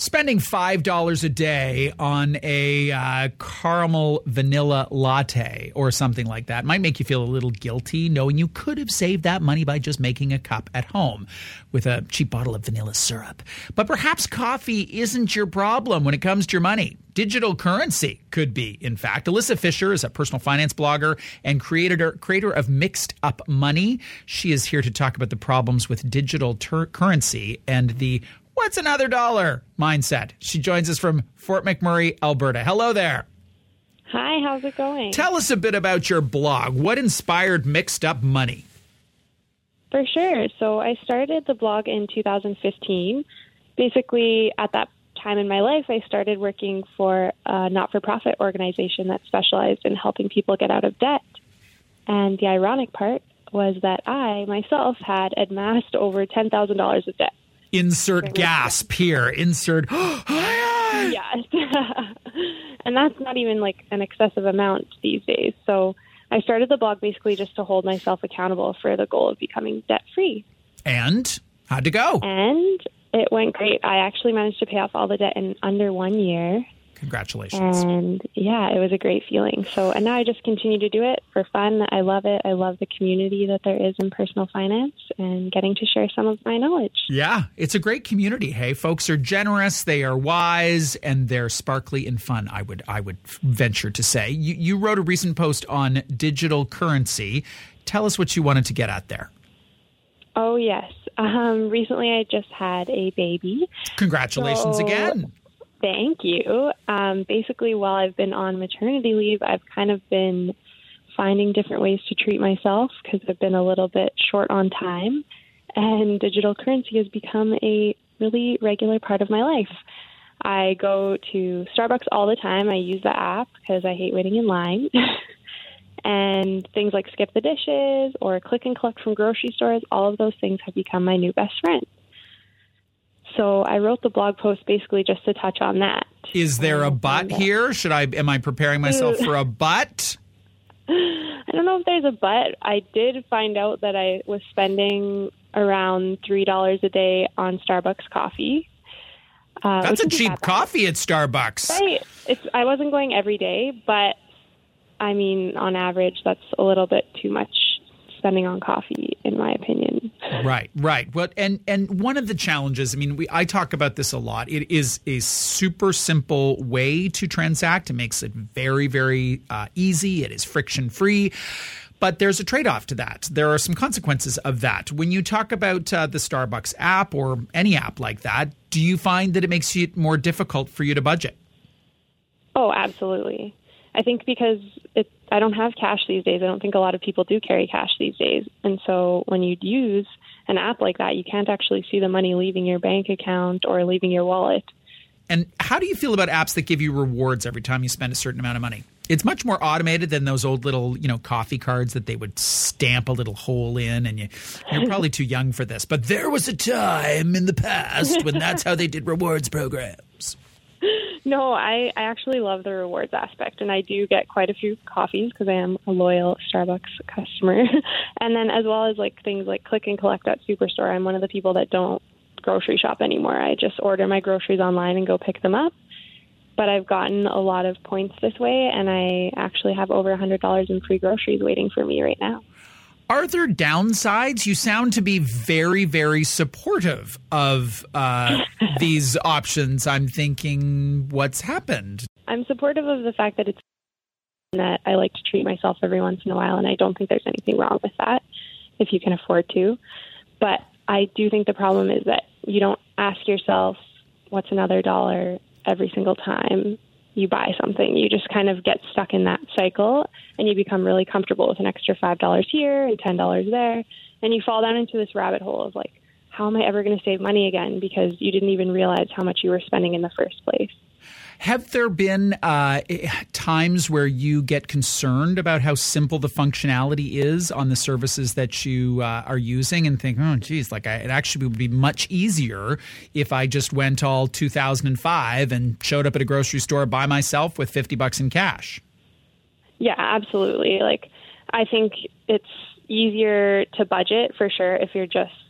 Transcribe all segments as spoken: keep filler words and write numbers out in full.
Spending five dollars a day on a uh, caramel vanilla latte or something like that might make you feel a little guilty, knowing you could have saved that money by just making a cup at home with a cheap bottle of vanilla syrup. But perhaps coffee isn't your problem when it comes to your money. Digital currency could be, in fact. Alyssa Fisher is a personal finance blogger and creator creator of Mixed Up Money. She is here to talk about the problems with digital ter- currency and the what's another dollar mindset. She joins us from Fort McMurray, Alberta. Hello there. Hi, how's it going? Tell us a bit about your blog. What inspired Mixed Up Money? For sure. So I started the blog in two thousand fifteen. Basically, at that time in my life, I started working for a not-for-profit organization that specialized in helping people get out of debt. And the ironic part was that I, myself, had amassed over ten thousand dollars of debt. Insert gasp here. Insert. Yes. And that's not even like an excessive amount these days. So I started the blog basically just to hold myself accountable for the goal of becoming debt-free. And how'd it go? And it went great. I actually managed to pay off all the debt in under one year. Congratulations. And yeah, it was a great feeling. So, and now I just continue to do it for fun. I love it. I love the community that there is in personal finance and getting to share some of my knowledge. Yeah, it's a great community. Hey, folks are generous, they are wise, and they're sparkly and fun, I would I would venture to say. You, you wrote a recent post on digital currency. Tell us what you wanted to get at there. Oh, yes. Um, recently, I just had a baby. Congratulations so, again. Thank you. Um, basically, while I've been on maternity leave, I've kind of been finding different ways to treat myself because I've been a little bit short on time. And digital currency has become a really regular part of my life. I go to Starbucks all the time. I use the app because I hate waiting in line. And things like Skip the Dishes or click and collect from grocery stores, all of those things have become my new best friend. So I wrote the blog post basically just to touch on that. Is there a but here? Should I? Am I preparing myself for a but? I don't know if there's a but. I did find out that I was spending around three dollars a day on Starbucks coffee. Uh, That's a cheap coffee at Starbucks. Right. It's, I wasn't going every day, but I mean, on average, that's a little bit too much spending on coffee, in my opinion. Right, right. Well, and and one of the challenges, I mean, we I talk about this a lot. It is a super simple way to transact. It makes it very, very uh, easy. It is friction free. But there's a trade-off to that. There are some consequences of that. When you talk about uh, the Starbucks app or any app like that, do you find that it makes it more difficult for you to budget? Oh, absolutely. I think because it, I don't have cash these days. I don't think a lot of people do carry cash these days. And so when you use an app like that, you can't actually see the money leaving your bank account or leaving your wallet. And how do you feel about apps that give you rewards every time you spend a certain amount of money? It's much more automated than those old little, you know, coffee cards that they would stamp a little hole in. And you, you're probably too young for this. But there was a time in the past when that's how they did rewards programs. No, I, I actually love the rewards aspect, and I do get quite a few coffees because I am a loyal Starbucks customer. And then as well as like things like click and collect at Superstore, I'm one of the people that don't grocery shop anymore. I just order my groceries online and go pick them up. But I've gotten a lot of points this way, and I actually have over one hundred dollars in free groceries waiting for me right now. Are there downsides? You sound to be very, very supportive of uh, these options. I'm thinking, what's happened? I'm supportive of the fact that it's that I like to treat myself every once in a while, and I don't think there's anything wrong with that if you can afford to. But I do think the problem is that you don't ask yourself, what's another dollar every single time you buy something. You just kind of get stuck in that cycle, and you become really comfortable with an extra five dollars here and ten dollars there. And you fall down into this rabbit hole of like, how am I ever going to save money again? Because you didn't even realize how much you were spending in the first place. Have there been uh, times where you get concerned about how simple the functionality is on the services that you uh, are using and think, oh, geez, like I, it actually would be much easier if I just went all two thousand five and showed up at a grocery store by myself with fifty bucks in cash? Yeah, absolutely. Like, I think it's easier to budget for sure if you're just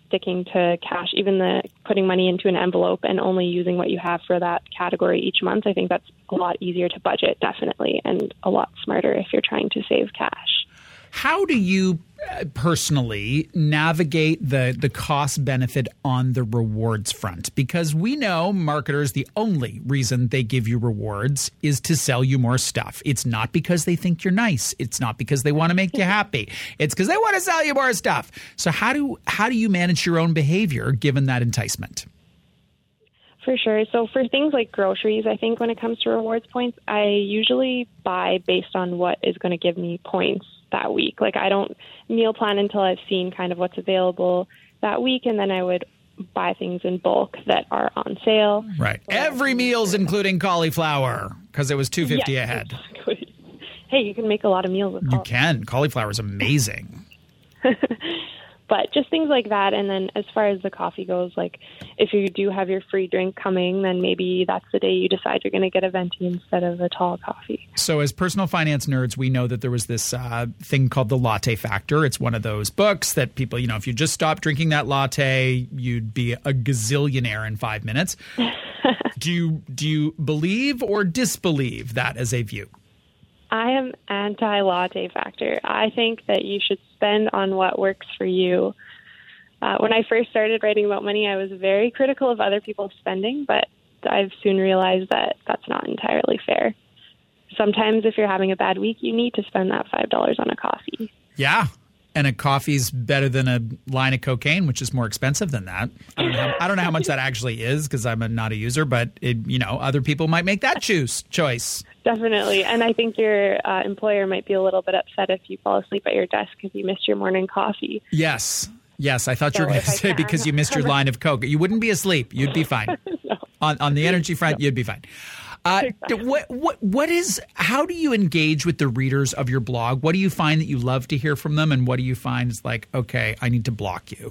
sticking to cash, even the putting money into an envelope and only using what you have for that category each month, I think that's a lot easier to budget, definitely, and a lot smarter if you're trying to save cash. How do you personally navigate the, the cost benefit on the rewards front? Because we know marketers, the only reason they give you rewards is to sell you more stuff. It's not because they think you're nice. It's not because they want to make you happy. It's because they want to sell you more stuff. So how do how do you manage your own behavior given that enticement? For sure. So for things like groceries, I think when it comes to rewards points, I usually buy based on what is going to give me points that week. Like I don't meal plan until I've seen kind of what's available that week, and then I would buy things in bulk that are on sale. Right. Every meal's including cauliflower because it was two dollars and fifty cents yes, a head. Exactly. Hey, you can make a lot of meals with You cauliflower. can. Cauliflower is amazing. But just things like that. And then as far as the coffee goes, like if you do have your free drink coming, then maybe that's the day you decide you're going to get a venti instead of a tall coffee. So as personal finance nerds, we know that there was this uh, thing called the latte factor. It's one of those books that people, you know, if you just stopped drinking that latte, you'd be a gazillionaire in five minutes. do you do you believe or disbelieve that as a view? I am anti-latte factor. I think that you should spend on what works for you. Uh, when I first started writing about money, I was very critical of other people's spending, but I've soon realized that that's not entirely fair. Sometimes if you're having a bad week, you need to spend that five dollars on a coffee. Yeah. And a coffee's better than a line of cocaine, which is more expensive than that. I don't know how, I don't know how much that actually is because I'm a, not a user, but it, you know, other people might make that choose choice. Definitely. And I think your uh, employer might be a little bit upset if you fall asleep at your desk because you missed your morning coffee. Yes. Yes. I thought So you were going if to I say can- because you missed your line of coke. You wouldn't be asleep. You'd be fine. No. On on the energy front, you'd be fine. Uh, Exactly. what what what is? How do you engage with the readers of your blog? What do you find that you love to hear from them, and what do you find is like, okay, I need to block you?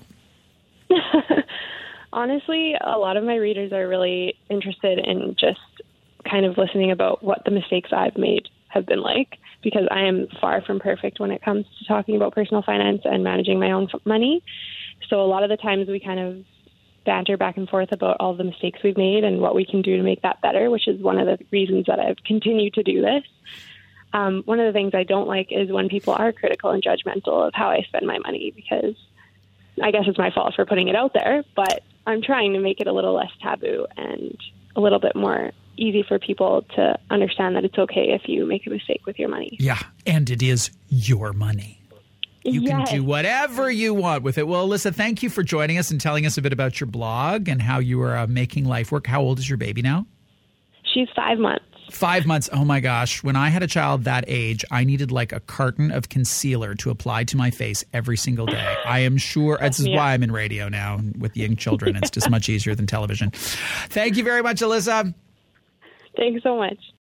Honestly, a lot of my readers are really interested in just kind of listening about what the mistakes I've made have been like, because I am far from perfect when it comes to talking about personal finance and managing my own f- money. So a lot of the times we kind of banter back and forth about all the mistakes we've made and what we can do to make that better, which is one of the reasons that I've continued to do this. Um, one of the things I don't like is when people are critical and judgmental of how I spend my money, because I guess it's my fault for putting it out there, but I'm trying to make it a little less taboo and a little bit more easy for people to understand that it's okay if you make a mistake with your money. Yeah, and it is your money. You Yes. can do whatever you want with it. Well, Alyssa, thank you for joining us and telling us a bit about your blog and how you are uh, making life work. How old is your baby now? She's five months. Five months. Oh, my gosh. When I had a child that age, I needed like a carton of concealer to apply to my face every single day. I am sure this is Yeah. why I'm in radio now with young children. It's just much easier than television. Thank you very much, Alyssa. Thanks so much.